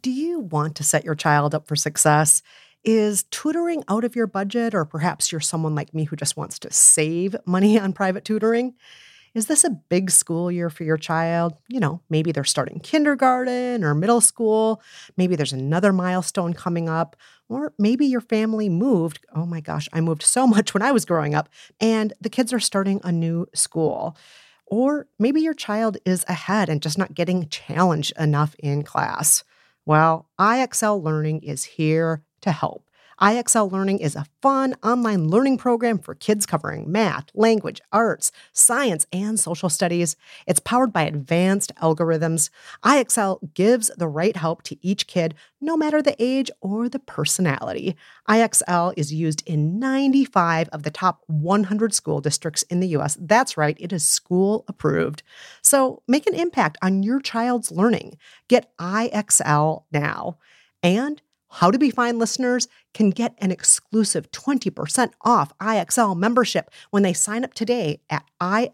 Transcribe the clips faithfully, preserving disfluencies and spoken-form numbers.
Do you want to set your child up for success? Is tutoring out of your budget, or perhaps you're someone like me who just wants to save money on private tutoring? Is this a big school year for your child? You know, maybe they're starting kindergarten or middle school. Maybe there's another milestone coming up. Or maybe your family moved. Oh my gosh, I moved so much when I was growing up, and the kids are starting a new school. Or maybe your child is ahead and just not getting challenged enough in class. Well, I X L Learning is here to help. I X L Learning is a fun online learning program for kids covering math, language, arts, science, and social studies. It's powered by advanced algorithms. I X L gives the right help to each kid, no matter the age or the personality. I X L is used in ninety-five of the top one hundred school districts in the U S. That's right, it is school approved. So make an impact on your child's learning. Get I X L now. And How to Be Fine listeners can get an exclusive twenty percent off I X L membership when they sign up today at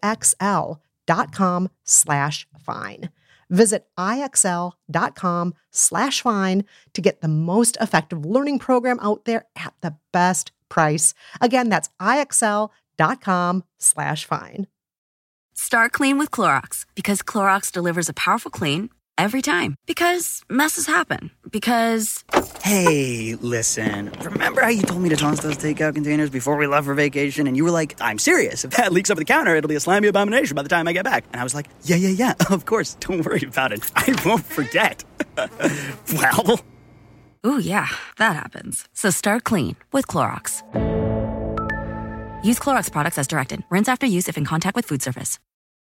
ixl.com slash fine. Visit ixl.com slash fine to get the most effective learning program out there at the best price. Again, that's ixl.com slash fine. Start clean with Clorox, because Clorox delivers a powerful clean every time. Because messes happen. Because... Hey, listen. Remember how you told me to toss those takeout containers before we left for vacation? And you were like, I'm serious. If that leaks over the counter, it'll be a slimy abomination by the time I get back. And I was like, yeah, yeah, yeah, of course. Don't worry about it. I won't forget. Well... Ooh, yeah, that happens. So start clean with Clorox. Use Clorox products as directed. Rinse after use if in contact with food surface.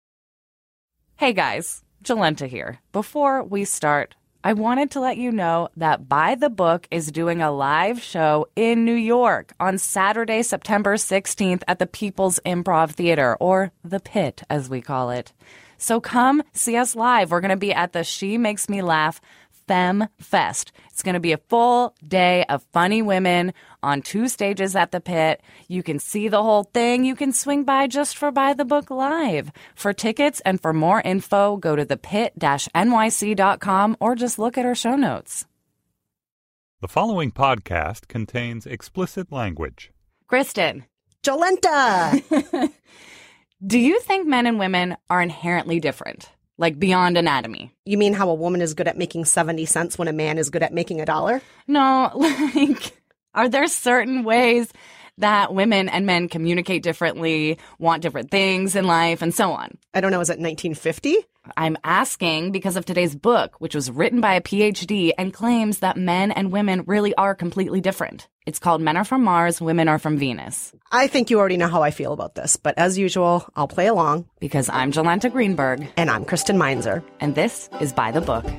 Hey guys, Jolenta here. Before we start, I wanted to let you know that By the Book is doing a live show in New York on Saturday, September sixteenth at the People's Improv Theater, or the Pit as we call it. So come see us live. We're going to be at the She Makes Me Laugh Femme Fest. It's going to be a full day of funny women on two stages at the Pit. You can see the whole thing. You can swing by just for By the Book Live. For tickets and for more info, go to the pit dash N Y C dot com or just look at our show notes. The following podcast contains explicit language. Kristen. Jolenta! Do you think men and women are inherently different? Like beyond anatomy? You mean how a woman is good at making seventy cents when a man is good at making a dollar? No, like, are there certain ways that women and men communicate differently, want different things in life, and so on? I don't know, is it nineteen fifty? I'm asking because of today's book, which was written by a P H D and claims that men and women really are completely different. It's called Men Are From Mars, Women Are From Venus. I think you already know how I feel about this, but as usual, I'll play along. Because I'm Jolenta Greenberg. And I'm Kristen Meinzer. And this is By the Book.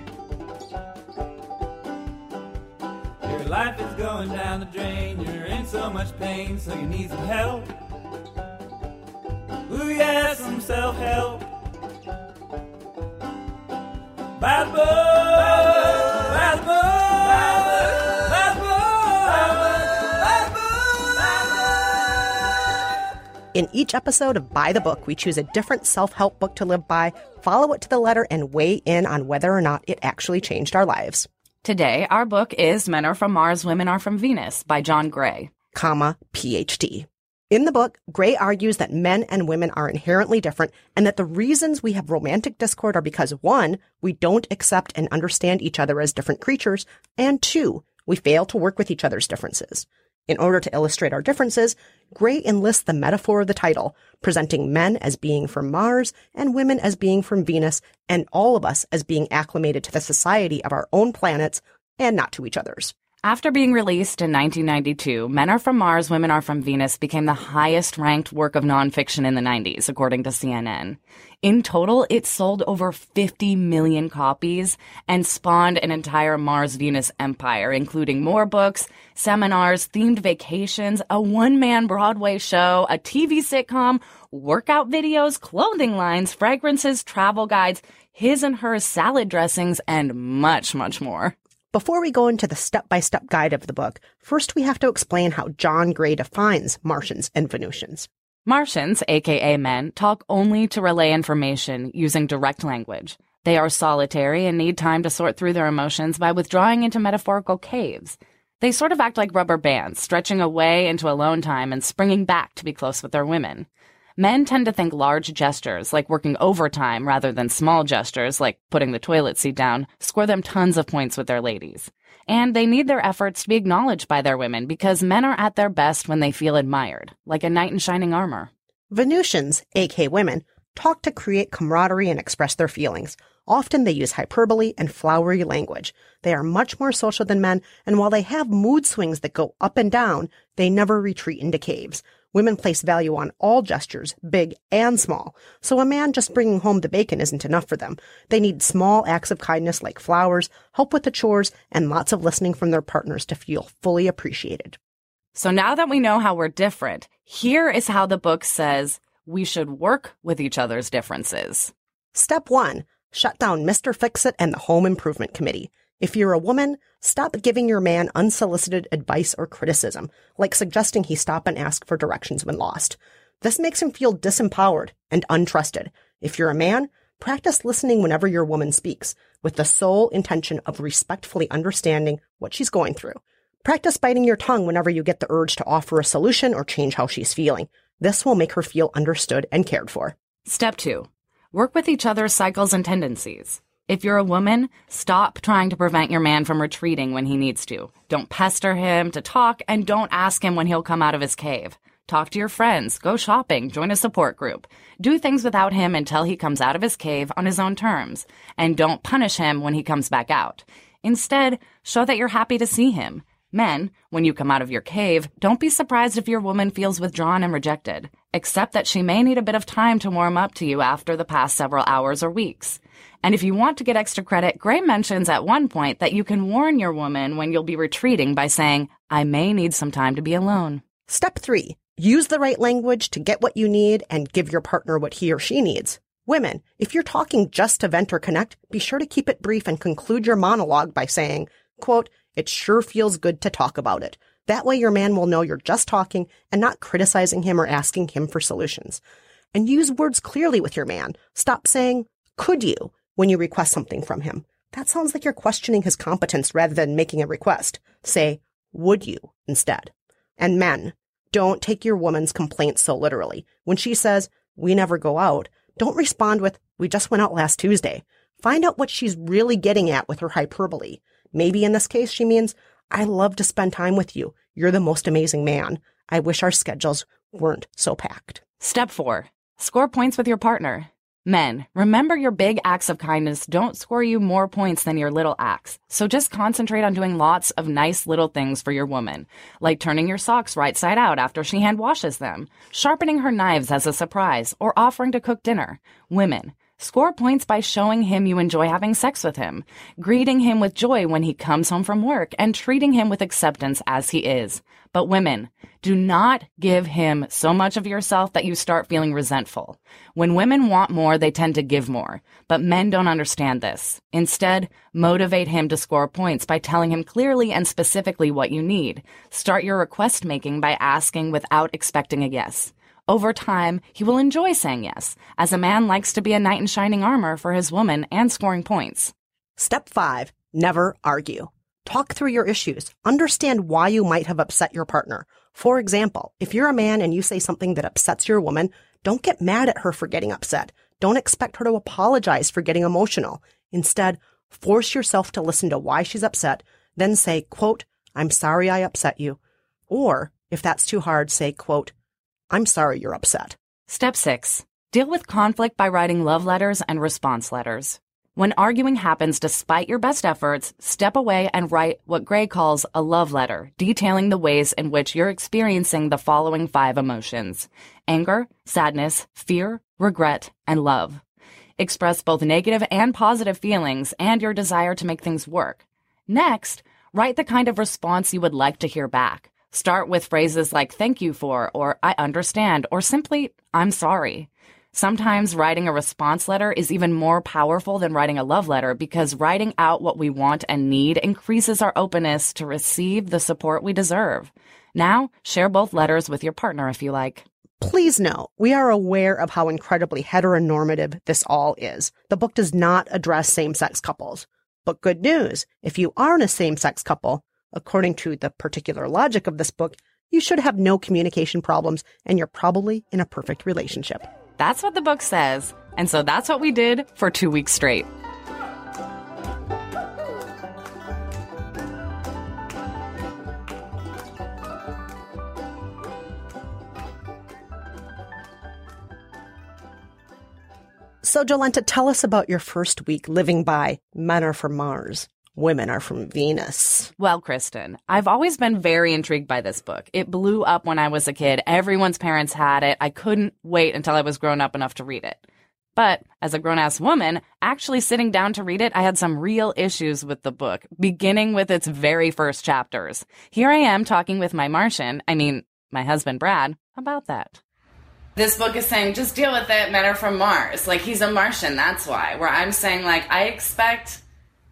Your life is going down the drain. You're in so much pain, so you need some help. Ooh, yeah, some self-help. By the book, by the book, by the book, by the book, by the book. In each episode of By the Book, we choose a different self-help book to live by, follow it to the letter, and weigh in on whether or not it actually changed our lives. Today, our book is Men Are From Mars, Women Are From Venus by John Gray, comma, P H D. In the book, Gray argues that men and women are inherently different and that the reasons we have romantic discord are because, one, we don't accept and understand each other as different creatures, and two, we fail to work with each other's differences. In order to illustrate our differences, Gray enlists the metaphor of the title, presenting men as being from Mars and women as being from Venus, and all of us as being acclimated to the society of our own planets and not to each other's. After being released in nineteen ninety-two, Men Are From Mars, Women Are From Venus became the highest-ranked work of nonfiction in the nineties, according to C N N. In total, it sold over fifty million copies and spawned an entire Mars-Venus empire, including more books, seminars, themed vacations, a one-man Broadway show, a T V sitcom, workout videos, clothing lines, fragrances, travel guides, his and her salad dressings, and much, much more. Before we go into the step-by-step guide of the book, first we have to explain how John Gray defines Martians and Venusians. Martians, aka men, talk only to relay information using direct language. They are solitary and need time to sort through their emotions by withdrawing into metaphorical caves. They sort of act like rubber bands, stretching away into alone time and springing back to be close with their women. Men tend to think large gestures, like working overtime rather than small gestures, like putting the toilet seat down, score them tons of points with their ladies. And they need their efforts to be acknowledged by their women because men are at their best when they feel admired, like a knight in shining armor. Venusians, aka women, talk to create camaraderie and express their feelings. Often they use hyperbole and flowery language. They are much more social than men, and while they have mood swings that go up and down, they never retreat into caves. Women place value on all gestures, big and small. So a man just bringing home the bacon isn't enough for them. They need small acts of kindness like flowers, help with the chores, and lots of listening from their partners to feel fully appreciated. So now that we know how we're different, here is how the book says we should work with each other's differences. Step one, shut down Mister Fix-It and the Home Improvement Committee. If you're a woman, stop giving your man unsolicited advice or criticism, like suggesting he stop and ask for directions when lost. This makes him feel disempowered and untrusted. If you're a man, practice listening whenever your woman speaks, with the sole intention of respectfully understanding what she's going through. Practice biting your tongue whenever you get the urge to offer a solution or change how she's feeling. This will make her feel understood and cared for. Step two, work with each other's cycles and tendencies. If you're a woman, stop trying to prevent your man from retreating when he needs to. Don't pester him to talk, and don't ask him when he'll come out of his cave. Talk to your friends, go shopping, join a support group. Do things without him until he comes out of his cave on his own terms. And don't punish him when he comes back out. Instead, show that you're happy to see him. Men, when you come out of your cave, don't be surprised if your woman feels withdrawn and rejected. Accept that she may need a bit of time to warm up to you after the past several hours or weeks. And if you want to get extra credit, Gray mentions at one point that you can warn your woman when you'll be retreating by saying, I may need some time to be alone. Step three, use the right language to get what you need and give your partner what he or she needs. Women, if you're talking just to vent or connect, be sure to keep it brief and conclude your monologue by saying, quote, it sure feels good to talk about it. That way your man will know you're just talking and not criticizing him or asking him for solutions. And use words clearly with your man. Stop saying, could you, when you request something from him. That sounds like you're questioning his competence rather than making a request. Say, would you, instead. And men, don't take your woman's complaints so literally. When she says, we never go out, don't respond with, we just went out last Tuesday. Find out what she's really getting at with her hyperbole. Maybe in this case she means, I love to spend time with you. You're the most amazing man. I wish our schedules weren't so packed. Step four, score points with your partner. Men, remember your big acts of kindness don't score you more points than your little acts. So just concentrate on doing lots of nice little things for your woman, like turning your socks right side out after she hand washes them, sharpening her knives as a surprise, or offering to cook dinner. Women, score points by showing him you enjoy having sex with him, greeting him with joy when he comes home from work, and treating him with acceptance as he is. But women, do not give him so much of yourself that you start feeling resentful. When women want more, they tend to give more. But men don't understand this. Instead, motivate him to score points by telling him clearly and specifically what you need. Start your request making by asking without expecting a yes. Over time, he will enjoy saying yes, as a man likes to be a knight in shining armor for his woman and scoring points. Step five, never argue. Talk through your issues. Understand why you might have upset your partner. For example, if you're a man and you say something that upsets your woman, don't get mad at her for getting upset. Don't expect her to apologize for getting emotional. Instead, force yourself to listen to why she's upset, then say, quote, I'm sorry I upset you. Or, if that's too hard, say, quote, I'm sorry you're upset. Step six, deal with conflict by writing love letters and response letters. When arguing happens despite your best efforts, step away and write what Gray calls a love letter, detailing the ways in which you're experiencing the following five emotions: anger, sadness, fear, regret, and love. Express both negative and positive feelings and your desire to make things work. Next, write the kind of response you would like to hear back. Start with phrases like thank you for, or I understand, or simply I'm sorry. Sometimes writing a response letter is even more powerful than writing a love letter because writing out what we want and need increases our openness to receive the support we deserve. Now, share both letters with your partner if you like. Please note, we are aware of how incredibly heteronormative this all is. The book does not address same-sex couples. But good news, if you are in a same-sex couple, according to the particular logic of this book, you should have no communication problems and you're probably in a perfect relationship. That's what the book says. And so that's what we did for two weeks straight. So, Jolenta, tell us about your first week living by Men Are From Mars, Women Are From Venus. Well, Kristen, I've always been very intrigued by this book. It blew up when I was a kid. Everyone's parents had it. I couldn't wait until I was grown up enough to read it. But as a grown-ass woman, actually sitting down to read it, I had some real issues with the book, beginning with its very first chapters. Here I am talking with my Martian, I mean, my husband Brad, about that. This book is saying, just deal with it, men are from Mars. Like, he's a Martian, that's why. Where I'm saying, like, I expect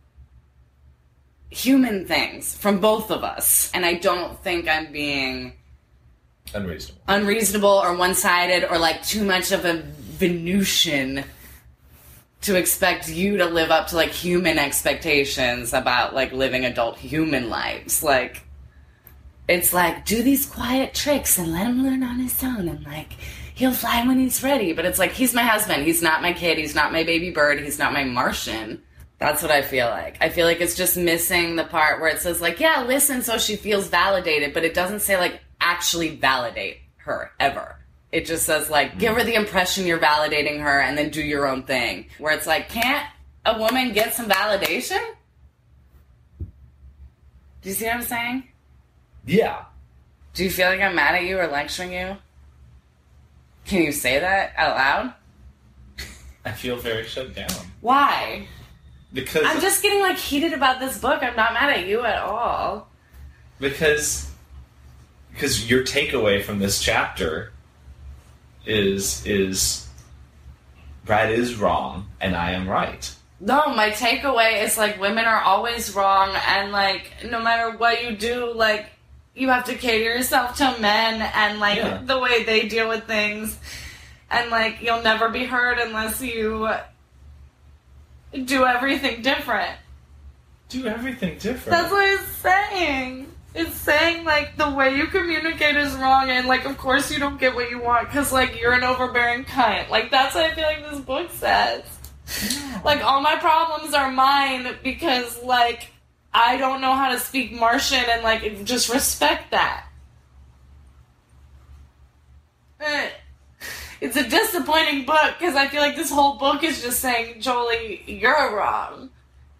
human things from both of us. And I don't think I'm being unreasonable. Unreasonable or one-sided or, like, too much of a Venusian to expect you to live up to, like, human expectations about, like, living adult human lives. Like, it's like, do these quiet tricks and let him learn on his own and, like, he'll fly when he's ready. But it's like, he's my husband. He's not my kid. He's not my baby bird. He's not my Martian. That's what I feel like. I feel like it's just missing the part where it says, like, yeah, listen so she feels validated. But it doesn't say, like, actually validate her, ever. It just says, like, give her the impression you're validating her and then do your own thing. Where it's like, can't a woman get some validation? Do you see what I'm saying? Yeah. Do you feel like I'm mad at you or lecturing you? Can you say that out loud? I feel very shut down. Why? Because I'm just getting, like, heated about this book. I'm not mad at you at all. Because because your takeaway from this chapter is is Brad is wrong and I am right. No, my takeaway is, like, women are always wrong and, like, no matter what you do, like, you have to cater yourself to men and, like, yeah. the way they deal with things. And, like, you'll never be heard unless you do everything different. Do everything different? That's what it's saying. It's saying, like, the way you communicate is wrong and, like, of course you don't get what you want because, like, you're an overbearing cunt. Like, that's what I feel like this book says. Yeah. Like, all my problems are mine because, like, I don't know how to speak Martian and, like, just respect that. It's a disappointing book because I feel like this whole book is just saying, Jolie, you're wrong.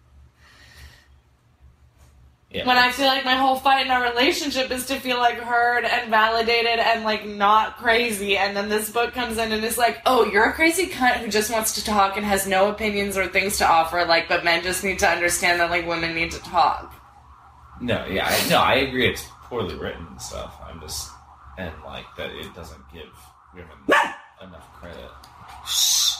Yeah. When I feel like my whole fight in our relationship is to feel, like, heard and validated and, like, not crazy. And then this book comes in and is like, oh, you're a crazy cunt who just wants to talk and has no opinions or things to offer, like, but men just need to understand that, like, women need to talk. No, yeah, I, no, I agree it's poorly written and stuff. I'm just, and, like, that it doesn't give women enough credit. Shh.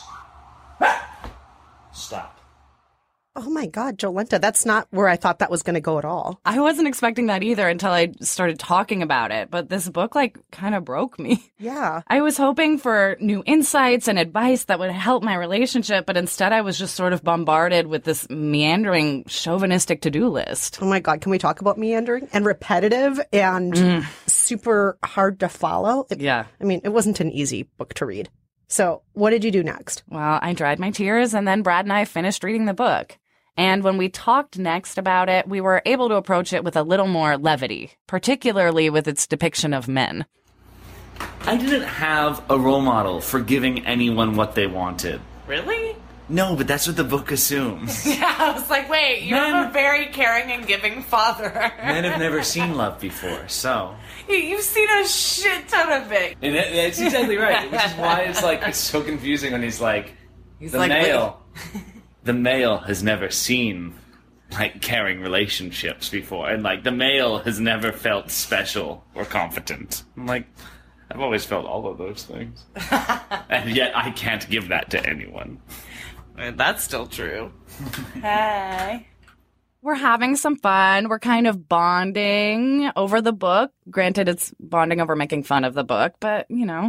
Stop. Oh my God, Jolenta, that's not where I thought that was going to go at all. I wasn't expecting that either until I started talking about it, but this book, like, kind of broke me. Yeah. I was hoping for new insights and advice that would help my relationship, but instead I was just sort of bombarded with this meandering, chauvinistic to-do list. Oh my God, can we talk about meandering and repetitive and mm. super hard to follow? It, yeah. I mean, it wasn't an easy book to read. So what did you do next? Well, I dried my tears, and then Brad and I finished reading the book. And when we talked next about it, we were able to approach it with a little more levity, particularly with its depiction of men. I didn't have a role model for giving anyone what they wanted. Really? No, but that's what the book assumes. Yeah, I was like, wait, you men, have a very caring and giving father. Men have never seen love before, so... You've seen a shit ton of it. And it, it's exactly right, which is why it's like, it's so confusing when he's like, he's the like, male... The male has never seen, like, caring relationships before. And, like, the male has never felt special or competent. I'm like, I've always felt all of those things. And yet I can't give that to anyone. That's still true. Hey. We're having some fun. We're kind of bonding over the book. Granted, it's bonding over making fun of the book, but, you know,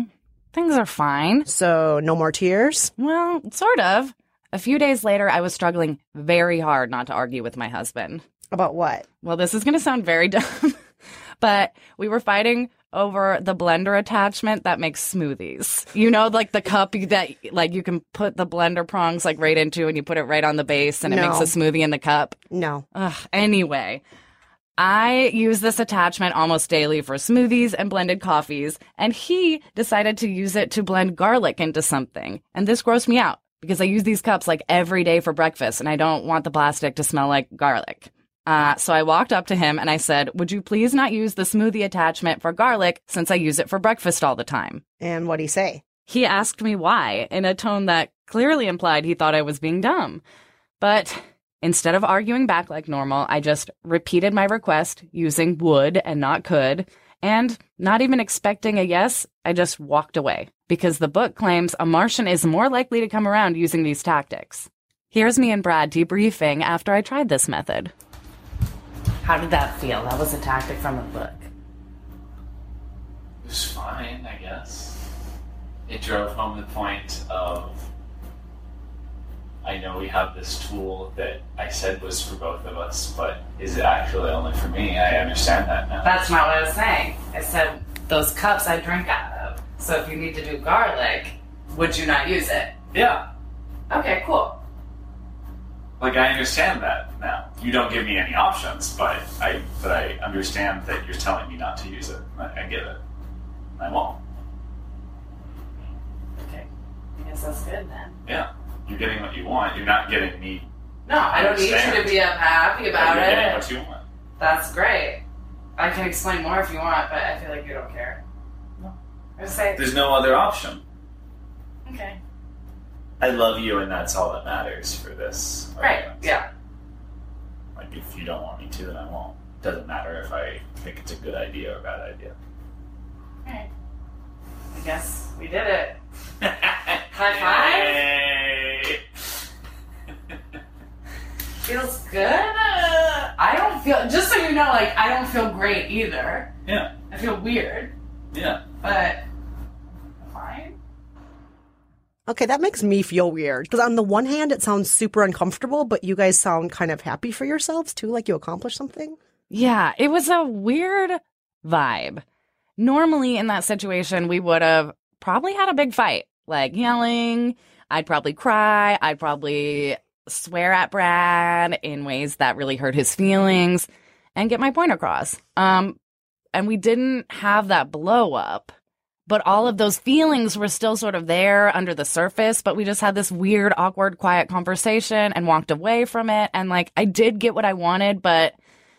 things are fine. So, no more tears? Well, sort of. A few days later, I was struggling very hard not to argue with my husband. About what? Well, this is going to sound very dumb, but we were fighting over the blender attachment that makes smoothies. You know, like the cup that like you can put the blender prongs like right into and you put it right on the base and it No. makes a smoothie in the cup. No. Ugh, anyway, I use this attachment almost daily for smoothies and blended coffees, and he decided to use it to blend garlic into something. And this grossed me out because I use these cups like every day for breakfast and I don't want the plastic to smell like garlic. Uh, so I walked up to him and I said, would you please not use the smoothie attachment for garlic since I use it for breakfast all the time? And what'd he say? He asked me why in a tone that clearly implied he thought I was being dumb. But instead of arguing back like normal, I just repeated my request using would and not could. And not even expecting a yes, I just walked away because the book claims a Martian is more likely to come around using these tactics. Here's me and Brad debriefing after I tried this method. How did that feel? That was a tactic from a book. It was fine, I guess. It drove home the point of, I know we have this tool that I said was for both of us, but is it actually only for me? I understand that now. That's not what I was saying. I said those cups I drink out of. So if you need to do garlic, would you not use it? Yeah. Okay, cool. Like, I understand that now. You don't give me any options, but I but I understand that you're telling me not to use it. I, I get it. I won't. Okay. I guess that's good then. Yeah. You're getting what you want. You're not getting me. No, I don't need you to be happy about You're getting it. what you want. That's great. I can explain more if you want, but I feel like you don't care. No. I just say, There's no other option. okay. I love you, and that's all that matters for this. Right, argument. yeah. Like, if you don't want me to, then I won't. Doesn't matter if I think it's a good idea or a bad idea. Alright. I guess we did it. High five? Feels good? Uh, I don't feel, just so you know, like, I don't feel great either. Yeah. I feel weird, Yeah. but fine. Okay, that makes me feel weird. Because on the one hand, it sounds super uncomfortable, but you guys sound kind of happy for yourselves too, like you accomplished something. Yeah, it was a weird vibe. Normally in that situation, we would have probably had a big fight, like yelling. I'd probably cry. I'd probably swear at Brad in ways that really hurt his feelings and get my point across. Um, and we didn't have that blow up, but all of those feelings were still sort of there under the surface. But we just had this weird, awkward, quiet conversation and walked away from it. And like, I did get what I wanted, but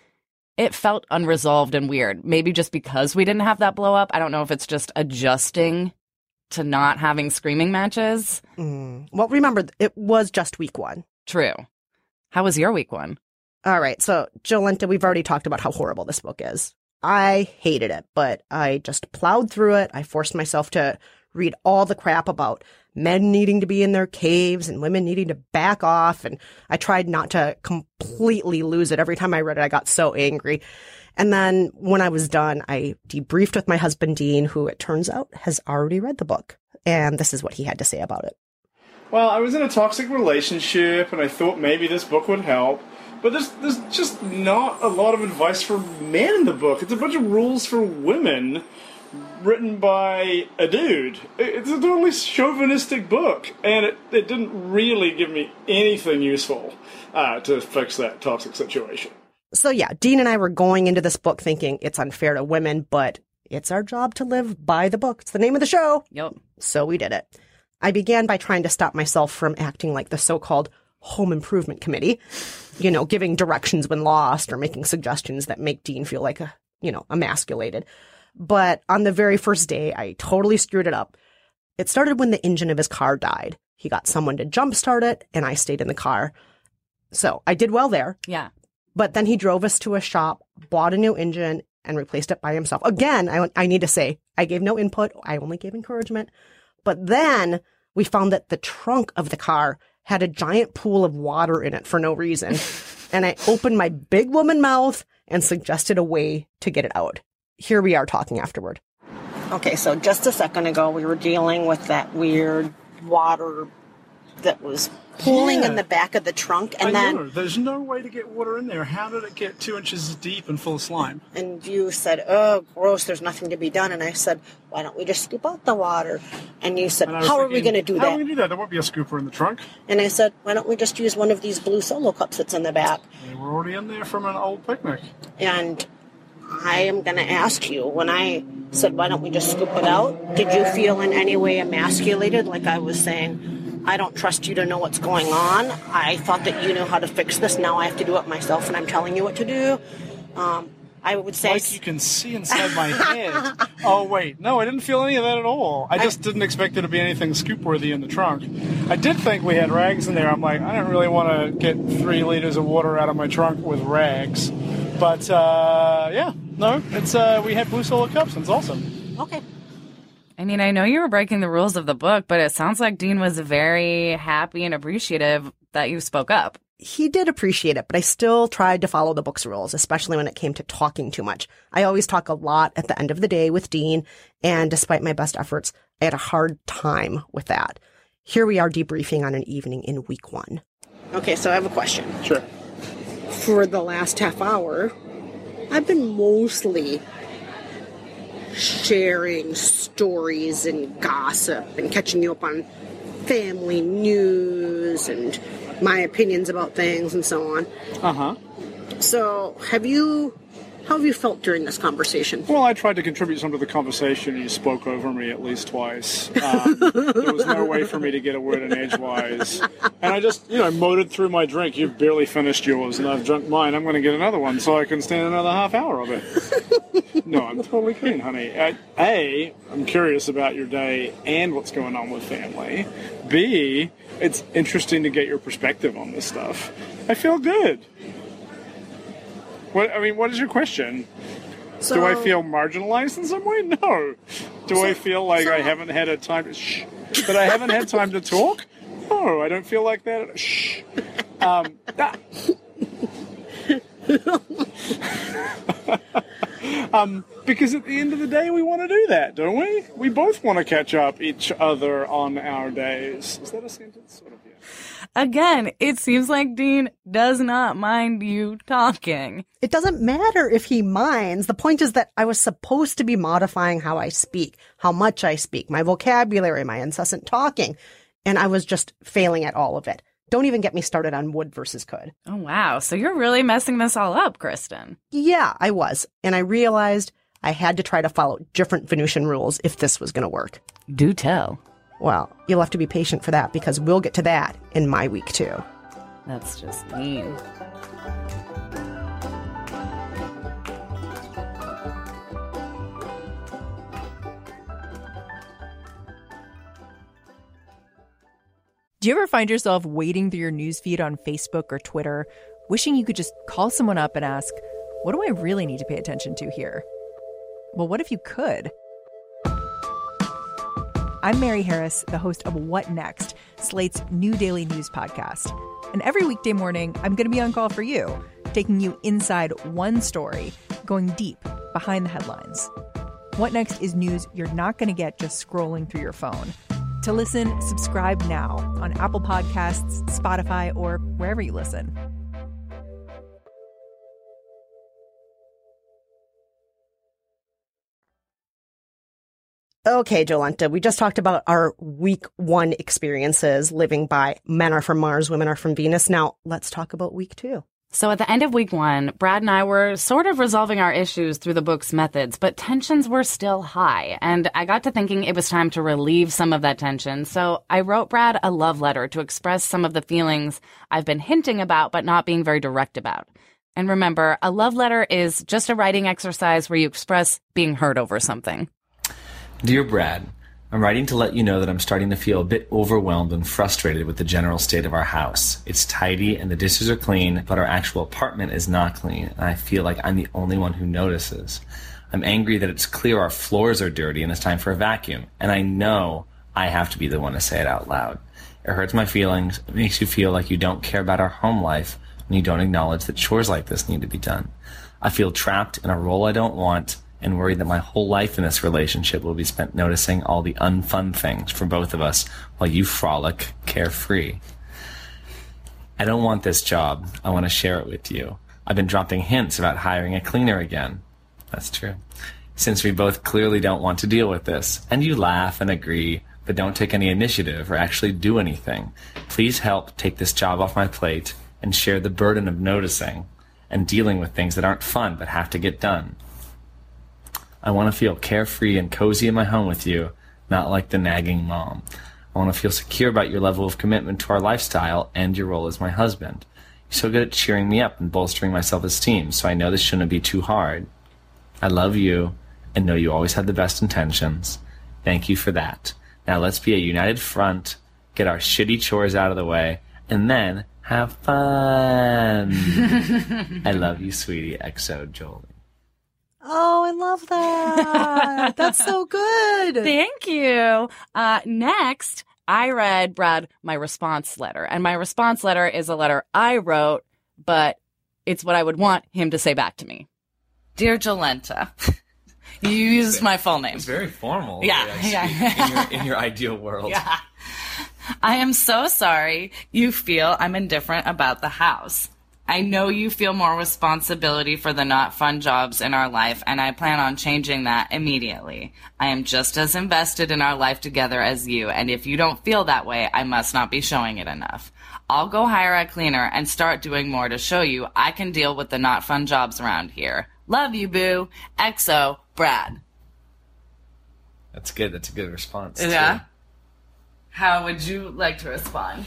it felt unresolved and weird. Maybe just because we didn't have that blow up. I don't know if it's just adjusting to not having screaming matches. Mm. Well, remember, it was just week one. True. How was your week one? All right. So, Jolenta, we've already talked about how horrible this book is. I hated it, but I just plowed through it. I forced myself to read all the crap about men needing to be in their caves and women needing to back off. And I tried not to completely lose it. Every time I read it, I got so angry. And then when I was done, I debriefed with my husband, Dean, who it turns out has already read the book. And this is what he had to say about it. Well, I was in a toxic relationship, and I thought maybe this book would help. But there's there's just not a lot of advice for men in the book. It's a bunch of rules for women written by a dude. It's a totally chauvinistic book, and it, it didn't really give me anything useful uh, to fix that toxic situation. So yeah, Dean and I were going into this book thinking it's unfair to women, but it's our job to live by the book. It's the name of the show. Yep. So we did it. I began by trying to stop myself from acting like the so-called home improvement committee, you know, giving directions when lost or making suggestions that make Dean feel like, a, you know, emasculated. But on the very first day, I totally screwed it up. It started when the engine of his car died. He got someone to jumpstart it, and I stayed in the car. So I did well there. Yeah. But then he drove us to a shop, bought a new engine, and replaced it by himself. Again, I, I need to say, I gave no input. I only gave encouragement. But then we found that the trunk of the car had a giant pool of water in it for no reason. And I opened my big woman mouth and suggested a way to get it out. Here we are talking afterward. Okay, so just a second ago, we were dealing with that weird water that was pooling Yeah. in the back of the trunk, and I then know. There's no way to get water in there. How did it get two inches deep and full of slime? and you said, "Oh, gross! There's nothing to be done." And I said, "Why don't we just scoop out the water?" And you said, And I was "How are we thinking, going to do How are that?" we going to do that? There won't be a scooper in the trunk. And I said, "Why don't we just use one of these blue Solo cups that's in the back?" They were already in there from an old picnic. And I am going to ask you, when I said, "Why don't we just scoop it out?" did you feel in any way emasculated? Like I was saying, "I don't trust you to know what's going on. I thought that you knew how to fix this. Now I have to do it myself, and I'm telling you what to do." Um, I would say... Like you can see inside my head. Oh, wait. No, I didn't feel any of that at all. I just didn't expect there to be anything scoop-worthy in the trunk. I did think we had rags in there. I'm like, I don't really want to get three liters of water out of my trunk with rags. But, uh, yeah. No, it's uh, we had blue Solo cups, and it's awesome. Okay. I mean, I know you were breaking the rules of the book, but it sounds like Dean was very happy and appreciative that you spoke up. He did appreciate it, but I still tried to follow the book's rules, especially when it came to talking too much. I always talk a lot at the end of the day with Dean, and despite my best efforts, I had a hard time with that. Here we are debriefing on an evening in week one. Okay, so I have a question. Sure. For the last half hour, I've been mostly sharing stories and gossip and catching you up on family news and my opinions about things and so on. Uh-huh. So, have you, how have you felt during this conversation? Well, I tried to contribute some to the conversation. You spoke over me at least twice. Um, there was no way for me to get a word in edgewise. And I just, you know, motored through my drink. You've barely finished yours, and I've drunk mine. I'm going to get another one so I can stand another half hour of it. No, I'm totally kidding, honey. I, A, I'm curious about your day and what's going on with family. B, it's interesting to get your perspective on this stuff. I feel good. What I mean, what is your question? So, Do I feel marginalized in some way? No. Do So- I feel like so- I haven't had a time to shh? That I haven't had time to talk? No, I don't feel like that. Shh. Um, ah. um, because at the end of the day, we want to do that, don't we? We both want to catch up each other on our days. Is that a sentence? Sort of, yeah. Again, it seems like Dean does not mind you talking. It doesn't matter if he minds. The point is that I was supposed to be modifying how I speak, how much I speak, my vocabulary, my incessant talking, and I was just failing at all of it. Don't even get me started on would versus could. Oh, wow. So you're really messing this all up, Kristen. Yeah, I was. And I realized I had to try to follow different Venusian rules if this was going to work. Do tell. Well, you'll have to be patient for that because we'll get to that in my week two. That's just mean. Do you ever find yourself wading through your newsfeed on Facebook or Twitter, wishing you could just call someone up and ask, what do I really need to pay attention to here? Well, what if you could? I'm Mary Harris, the host of What Next, Slate's new daily news podcast. And every weekday morning, I'm going to be on call for you, taking you inside one story, going deep behind the headlines. What Next is news you're not going to get just scrolling through your phone. To listen, subscribe now on Apple Podcasts, Spotify, or wherever you listen. Okay, Jolenta, we just talked about our week one experiences living by men are from Mars, women are from Venus. Now let's talk about week two. So at the end of week one, Brad and I were sort of resolving our issues through the book's methods, but tensions were still high. And I got to thinking it was time to relieve some of that tension. So I wrote Brad a love letter to express some of the feelings I've been hinting about, but not being very direct about. And remember, a love letter is just a writing exercise where you express being hurt over something. Dear Brad, I'm writing to let you know that I'm starting to feel a bit overwhelmed and frustrated with the general state of our house. It's tidy and the dishes are clean, but our actual apartment is not clean, and I feel like I'm the only one who notices. I'm angry that it's clear our floors are dirty and it's time for a vacuum, and I know I have to be the one to say it out loud. It hurts my feelings. It makes you feel like you don't care about our home life and you don't acknowledge that chores like this need to be done. I feel trapped in a role I don't want, and worry that my whole life in this relationship will be spent noticing all the unfun things for both of us while you frolic carefree. I don't want this job. I want to share it with you. I've been dropping hints about hiring a cleaner again. That's true. Since we both clearly don't want to deal with this, and you laugh and agree, but don't take any initiative or actually do anything. Please help take this job off my plate and share the burden of noticing and dealing with things that aren't fun but have to get done. I want to feel carefree and cozy in my home with you, not like the nagging mom. I want to feel secure about your level of commitment to our lifestyle and your role as my husband. You're so good at cheering me up and bolstering my self-esteem, so I know this shouldn't be too hard. I love you and know you always have the best intentions. Thank you for that. Now let's be a united front, get our shitty chores out of the way, and then have fun. I love you, sweetie. X O Jolie. Oh, I love that. That's so good. Thank you. Uh, next, I read Brad my response letter. And my response letter is a letter I wrote, but it's what I would want him to say back to me. Dear Jolenta, you used my full name. It's very formal. Yeah, yeah. In your, in your ideal world. Yeah. I am so sorry you feel I'm indifferent about the house. I know you feel more responsibility for the not fun jobs in our life, and I plan on changing that immediately. I am just as invested in our life together as you, and if you don't feel that way, I must not be showing it enough. I'll go hire a cleaner and start doing more to show you I can deal with the not fun jobs around here. Love you, boo. X O, Brad. That's good. That's a good response. Yeah. Too. How would you like to respond?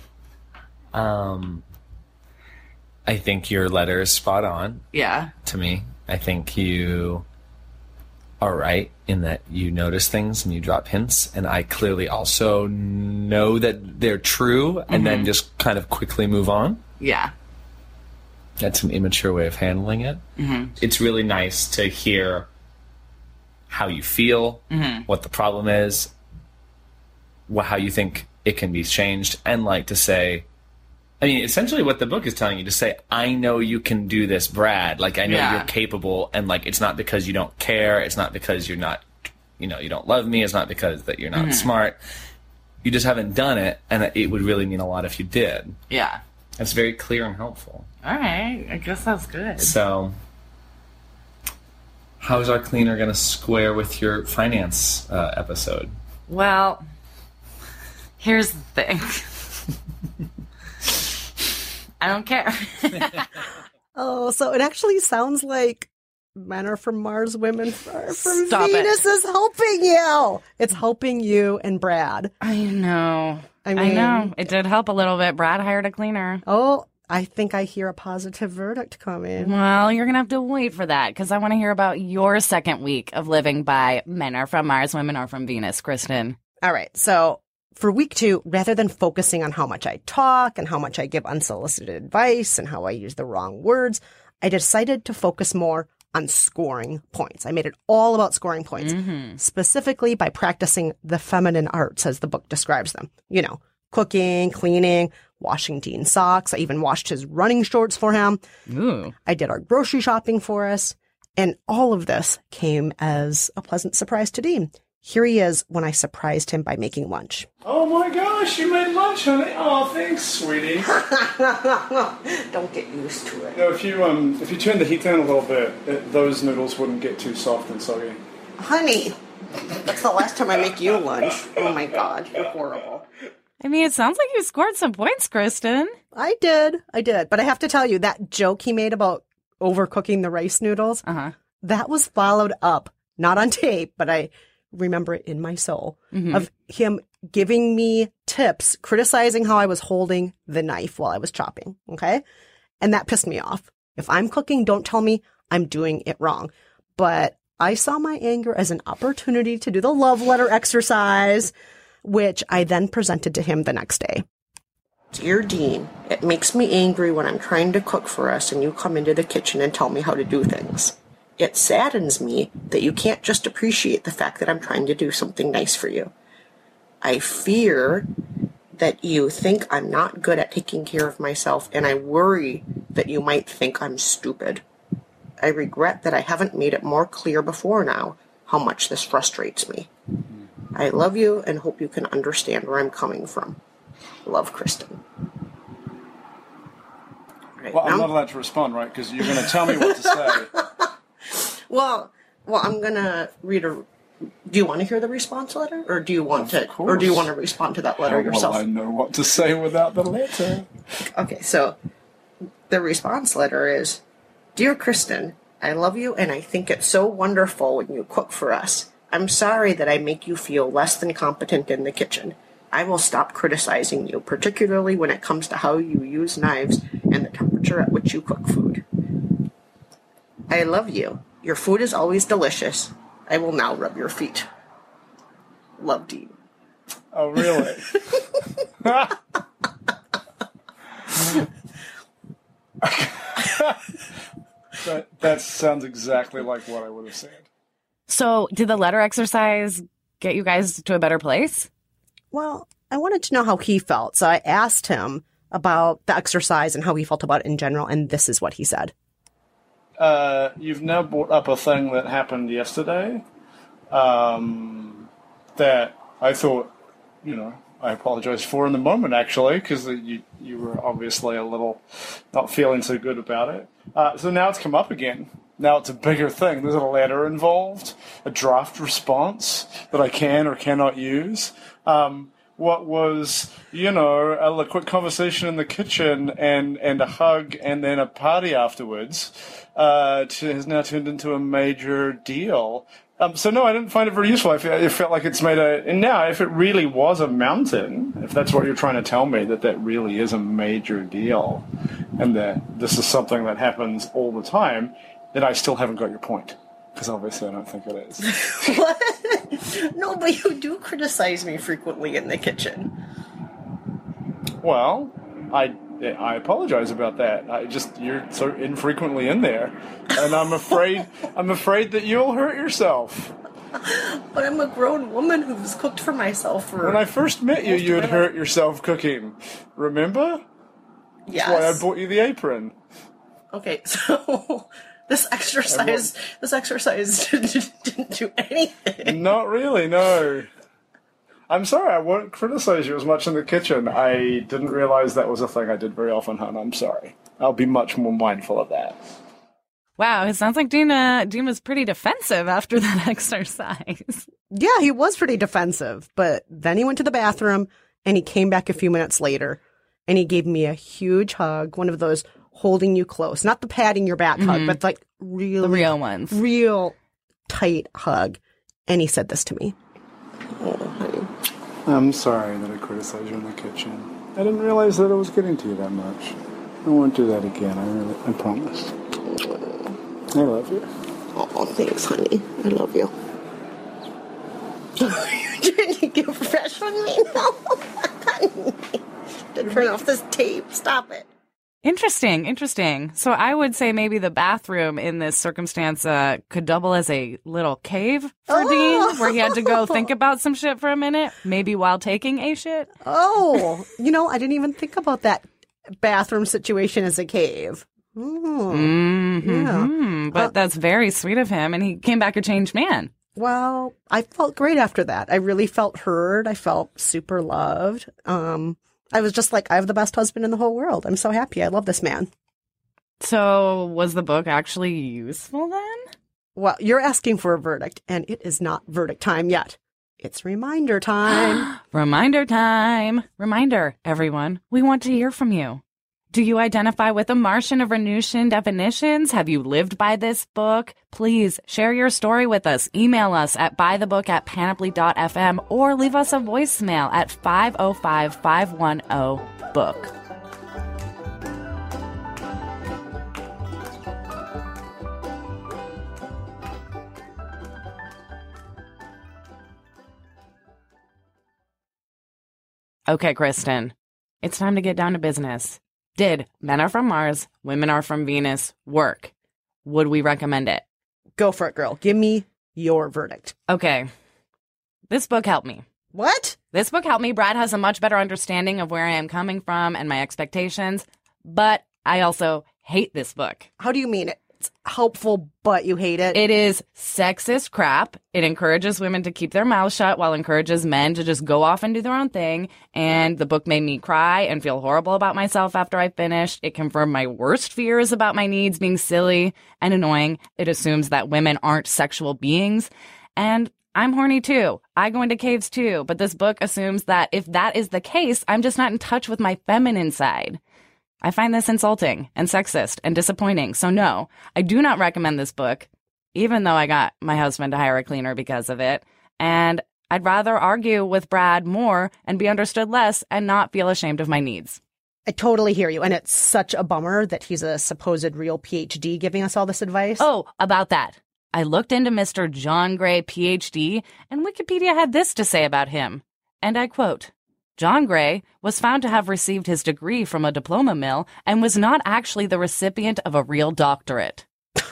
Um... I think your letter is spot on. Yeah. To me. I think you are right in that you notice things and you drop hints. And I clearly also know that they're true and mm-hmm. then just kind of quickly move on. Yeah. That's an immature way of handling it. Mm-hmm. It's really nice to hear how you feel, mm-hmm. what the problem is, wh- how you think it can be changed, and like to say, I mean, essentially what the book is telling you to say, I know you can do this, Brad. Like, I know yeah. you're capable, and, like, it's not because you don't care. It's not because you're not, you know, you don't love me. It's not because that you're not mm-hmm. smart. You just haven't done it, and it would really mean a lot if you did. Yeah. That's very clear and helpful. All right. I guess that's good. So, how is our cleaner going to square with your finance uh, episode? Well, here's the thing. I don't care. Oh, so it actually sounds like men are from Mars, women are from Stop Venus it. is helping you. It's helping you and Brad. I know. I, mean, I know. It did help a little bit. Brad hired a cleaner. Oh, I think I hear a positive verdict coming. Well, you're going to have to wait for that because I want to hear about your second week of living by men are from Mars, women are from Venus, Kristen. All right. So for week two, rather than focusing on how much I talk and how much I give unsolicited advice and how I use the wrong words, I decided to focus more on scoring points. I made it all about scoring points, mm-hmm. specifically by practicing the feminine arts as the book describes them. You know, cooking, cleaning, washing Dean's socks. I even washed his running shorts for him. Ooh. I did our grocery shopping for us. And all of this came as a pleasant surprise to Dean. Here he is when I surprised him by making lunch. Oh my gosh, you made lunch, honey. Oh, thanks, sweetie. Don't get used to it. You know, if you um, if you turn the heat down a little bit, it, those noodles wouldn't get too soft and soggy. Honey, that's the last time I make you lunch. Oh my God, you're horrible. I mean, it sounds like you scored some points, Kristen. I did. I did. But I have to tell you, that joke he made about overcooking the rice noodles, uh-huh. that was followed up, not on tape, but I remember it in my soul, mm-hmm. of him giving me tips, criticizing how I was holding the knife while I was chopping, okay? And that pissed me off. If I'm cooking, don't tell me I'm doing it wrong. But I saw my anger as an opportunity to do the love letter exercise, which I then presented to him the next day. Dear Dean, it makes me angry when I'm trying to cook for us and you come into the kitchen and tell me how to do things. It saddens me that you can't just appreciate the fact that I'm trying to do something nice for you. I fear that you think I'm not good at taking care of myself, and I worry that you might think I'm stupid. I regret that I haven't made it more clear before now how much this frustrates me. I love you and hope you can understand where I'm coming from. Love, Kristen. Right, well, I'm now? not allowed to respond, right? Because you're going to tell me what to say. Well, well, I'm going to read a... Do you want to hear the response letter? Or do you want Of to... course. Or do you want to respond to that letter How yourself? will I know what to say without the letter? Okay, so the response letter is, Dear Kristen, I love you and I think it's so wonderful when you cook for us. I'm sorry that I make you feel less than competent in the kitchen. I will stop criticizing you, particularly when it comes to how you use knives and the temperature at which you cook food. I love you. Your food is always delicious. I will now rub your feet. Love, Dean. Oh, really? that, that sounds exactly like what I would have said. So, did the letter exercise get you guys to a better place? Well, I wanted to know how he felt, so I asked him about the exercise and how he felt about it in general, and this is what he said. Uh, you've now brought up a thing that happened yesterday um, that I thought, you know, I apologize for in the moment, actually, because you you were obviously a little not feeling so good about it. Uh, so now it's come up again. Now it's a bigger thing. There's a letter involved, a draft response that I can or cannot use. Um, what was, you know, a quick conversation in the kitchen and, and a hug and then a party afterwards uh, to, has now turned into a major deal. Um, so, no, I didn't find it very useful. I feel, it felt like it's made a... And now, if it really was a mountain, if that's what you're trying to tell me, that that really is a major deal, and that this is something that happens all the time, then I still haven't got your point. Because obviously I don't think it is. What? No, but you do criticize me frequently in the kitchen. Well, I I apologize about that. I just you're so infrequently in there, and I'm afraid I'm afraid that you'll hurt yourself. But I'm a grown woman who's cooked for myself for... When I first met you, you had hurt yourself cooking. Remember? Yes. That's why I bought you the apron. Okay, so this exercise, this exercise didn't, didn't do anything. Not really, no. I'm sorry, I won't criticize you as much in the kitchen. I didn't realize that was a thing I did very often, hon. I'm sorry. I'll be much more mindful of that. Wow, it sounds like Dean, uh, Dean was pretty defensive after that exercise. Yeah, he was pretty defensive, but then he went to the bathroom and he came back a few minutes later and he gave me a huge hug, one of those holding you close, not the patting your back Mm-hmm. hug, but like real, The real ones. real tight hug. And he said this to me. I'm sorry that I criticized you in the kitchen. I didn't realize that I was getting to you that much. I won't do that again. I really, I promise. I love you. Oh, thanks, honey. I love you. You're trying to get fresh on me now? To turn off this tape. Stop it. Interesting, interesting. So I would say maybe the bathroom in this circumstance uh, could double as a little cave for Oh. Dean, where he had to go think about some shit for a minute, maybe while taking a shit. Oh, you know, I didn't even think about that bathroom situation as a cave. Oh, Mm-hmm. yeah. But Uh, that's very sweet of him, and he came back a changed man. Well, I felt great after that. I really felt heard. I felt super loved. Um, I was just like, I have the best husband in the whole world. I'm so happy. I love this man. So was the book actually useful then? Well, you're asking for a verdict, and it is not verdict time yet. It's reminder time. Reminder time. Reminder, everyone. We want to hear from you. Do you identify with a Martian or Venusian definitions? Have you lived by this book? Please share your story with us. Email us at buythebook at panoply dot f m or leave us a voicemail at five oh five, five one oh, book. Okay, Kristen, it's time to get down to business. Did Men Are From Mars, Women Are From Venus work? Would we recommend it? Go for it, girl. Give me your verdict. Okay. This book helped me. What? This book helped me. Brad has a much better understanding of where I am coming from and my expectations, but I also hate this book. How do you mean it? it's helpful, but you hate it. It is sexist crap. It encourages women to keep their mouths shut while encourages men to just go off and do their own thing. And the book made me cry and feel horrible about myself after I finished. It confirmed my worst fears about my needs being silly and annoying. It assumes that women aren't sexual beings. And I'm horny too. I go into caves too. But this book assumes that if that is the case, I'm just not in touch with my feminine side. I find this insulting and sexist and disappointing. So no, I do not recommend this book, even though I got my husband to hire a cleaner because of it. And I'd rather argue with Brad more and be understood less and not feel ashamed of my needs. I totally hear you. And it's such a bummer that he's a supposed real P H D giving us all this advice. Oh, about that. I looked into Mister John Gray, P H D, and Wikipedia had this to say about him. And I quote, John Gray was found to have received his degree from a diploma mill and was not actually the recipient of a real doctorate.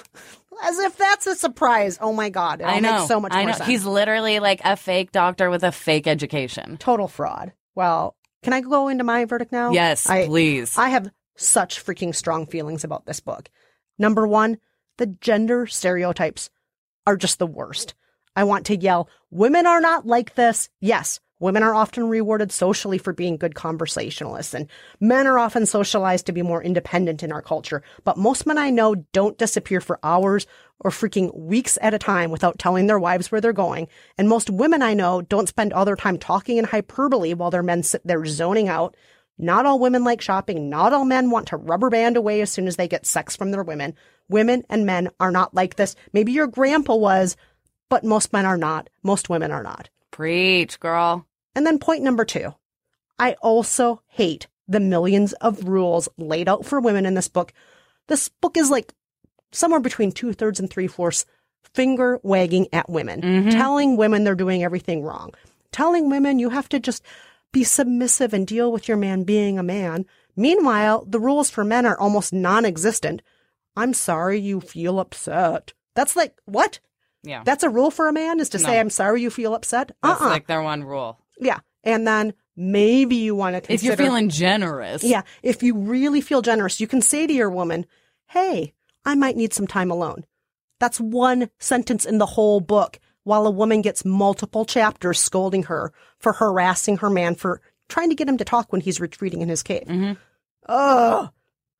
As if that's a surprise. Oh my God. It all I know. makes so much I more know. sense. He's literally like a fake doctor with a fake education. Total fraud. Well, can I go into my verdict now? Yes, I, please. I have such freaking strong feelings about this book. Number one, the gender stereotypes are just the worst. I want to yell, women are not like this. Yes, women are often rewarded socially for being good conversationalists, and men are often socialized to be more independent in our culture. But most men I know don't disappear for hours or freaking weeks at a time without telling their wives where they're going. And most women I know don't spend all their time talking in hyperbole while their men sit there zoning out. Not all women like shopping. Not all men want to rubber band away as soon as they get sex from their women. Women and men are not like this. Maybe your grandpa was, but most men are not. Most women are not. Preach, girl. And then point number two. I also hate the millions of rules laid out for women in this book. This book is like somewhere between two-thirds and three-fourths finger wagging at women, Mm-hmm. telling women they're doing everything wrong, telling women you have to just be submissive and deal with your man being a man. Meanwhile, the rules for men are almost non-existent. I'm sorry you feel upset. That's like, what? Yeah. That's a rule for a man, is to No. say, I'm sorry you feel upset? That's Uh-uh. like their one rule. Yeah. And then maybe you want to consider. If you're feeling generous. Yeah. If you really feel generous, you can say to your woman, hey, I might need some time alone. That's one sentence in the whole book, while a woman gets multiple chapters scolding her for harassing her man for trying to get him to talk when he's retreating in his cave. Mm-hmm. Ugh.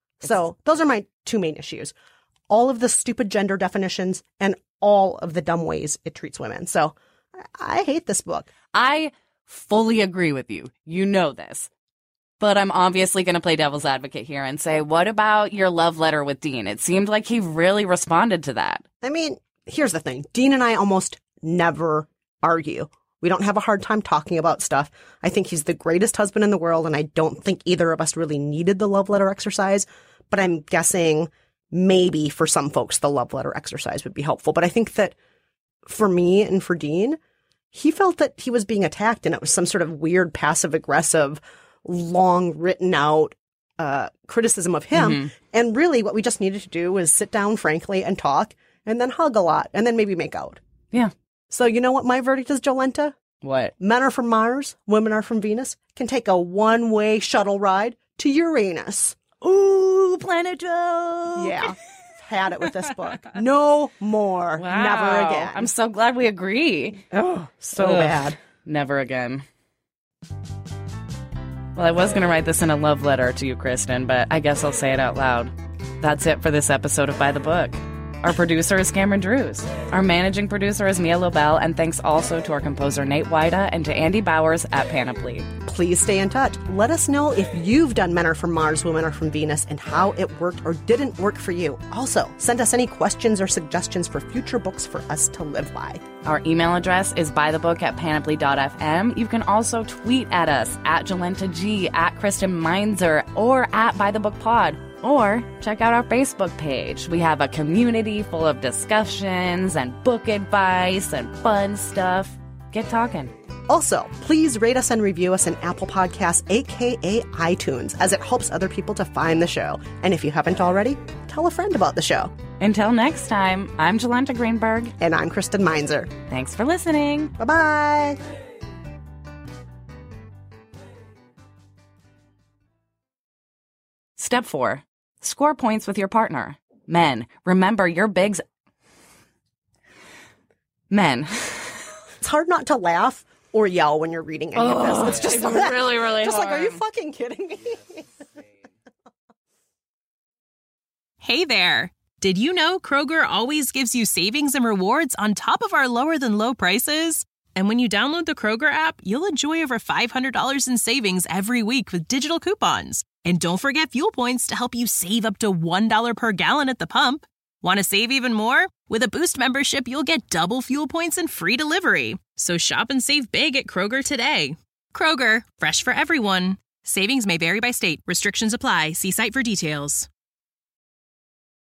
So those are my two main issues. All of the stupid gender definitions and all of the dumb ways it treats women. So I, I hate this book. I fully agree with you. You know this. But I'm obviously going to play devil's advocate here and say, what about your love letter with Dean? It seemed like he really responded to that. I mean, here's the thing. Dean and I almost never argue. We don't have a hard time talking about stuff. I think he's the greatest husband in the world, and I don't think either of us really needed the love letter exercise. But I'm guessing maybe for some folks the love letter exercise would be helpful. But I think that for me and for Dean, he felt that he was being attacked, and it was some sort of weird passive-aggressive, long written out uh, criticism of him. Mm-hmm. And really what we just needed to do was sit down frankly and talk, and then hug a lot, and then maybe make out. Yeah. So you know what my verdict is, Jolenta? What? Men are from Mars, women are from Venus, can take a one-way shuttle ride to Uranus. Ooh, Planet Joe. Yeah. Had it with this book. No more. Wow. Never again. I'm so glad we agree. Oh, so Ugh. bad. Never again. Well, I was going to write this in a love letter to you, Kristen, but I guess I'll say it out loud. That's it for this episode of By the Book. Our producer is Cameron Drews. Our managing producer is Mia Lobel, and thanks also to our composer Nate Wida and to Andy Bowers at Panoply. Please stay in touch. Let us know if you've done Men Are From Mars, Women Are From Venus, and how it worked or didn't work for you. Also, send us any questions or suggestions for future books for us to live by. Our email address is bythebook at panoply dot f m. You can also tweet at us at Jolenta G, at Kristen Meinzer, or at ByTheBookPod. Or check out our Facebook page. We have a community full of discussions and book advice and fun stuff. Get talking. Also, please rate us and review us in Apple Podcasts, aka iTunes, as it helps other people to find the show. And if you haven't already, tell a friend about the show. Until next time, I'm Jolenta Greenberg. And I'm Kristen Meinzer. Thanks for listening. Bye-bye. Step four. Score points with your partner. Men, remember your bigs. Men. It's hard not to laugh or yell when you're reading any Oh, of this. It's just it's like, really, really just like, are you hard. fucking kidding me? Hey there. Did you know Kroger always gives you savings and rewards on top of our lower than low prices? And when you download the Kroger app, you'll enjoy over five hundred dollars in savings every week with digital coupons. And don't forget fuel points to help you save up to one dollar per gallon at the pump. Want to save even more? With a Boost membership, you'll get double fuel points and free delivery. So shop and save big at Kroger today. Kroger, fresh for everyone. Savings may vary by state. Restrictions apply. See site for details.